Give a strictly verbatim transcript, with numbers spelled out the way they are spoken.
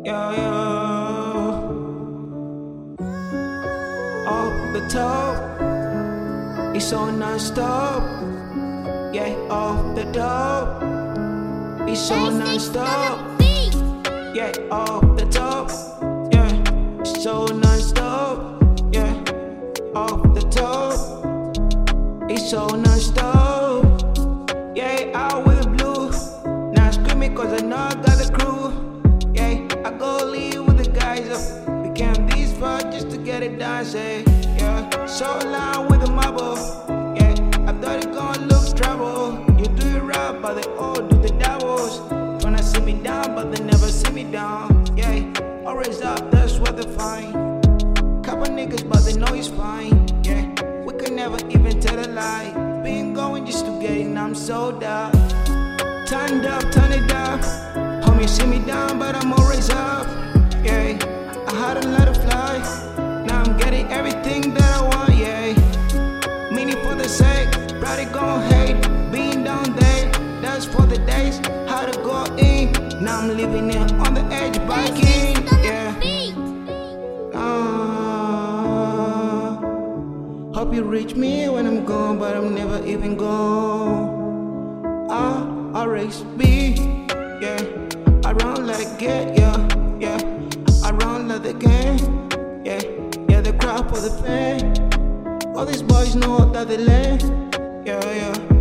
yeah, yeah. Off the top, it's on non-stop. Yeah, off the top, it's on non-stop. Yeah, off the top, yeah, it's so non-stop. Yeah, off the top, it's so non-stop. Yeah, out with the blue, not screaming cause I know I got the crew. Yeah, I go leave with the guys up. We came this far just to get it done, say. Yeah, so loud with the marble. Yeah, I thought it gonna look trouble. You do it right, but they all do the doubles. Tryna see me down, but they never see me down. Yeah, always up, that's what they find. Couple niggas, but they know it's fine. Yeah, we could never even tell a lie. Been going just to get it, I'm sold out. Turned up, turn it up. Homie, see me down, but I'm always up. Yeah, I had a lot of fly. Now I'm getting everything that I want, yeah. Meaning for the sake, probably gon' hate. Being down there, that's for the days. How to go in, now I'm living it on the edge, biking, yeah. Uh, hope you reach me when I'm gone, but I'm never even gone. I'll always be, yeah. I run like a get, yeah, yeah. I run like the game, yeah. Yeah, the crowd for the pain. All these boys know that they lame, yeah, yeah.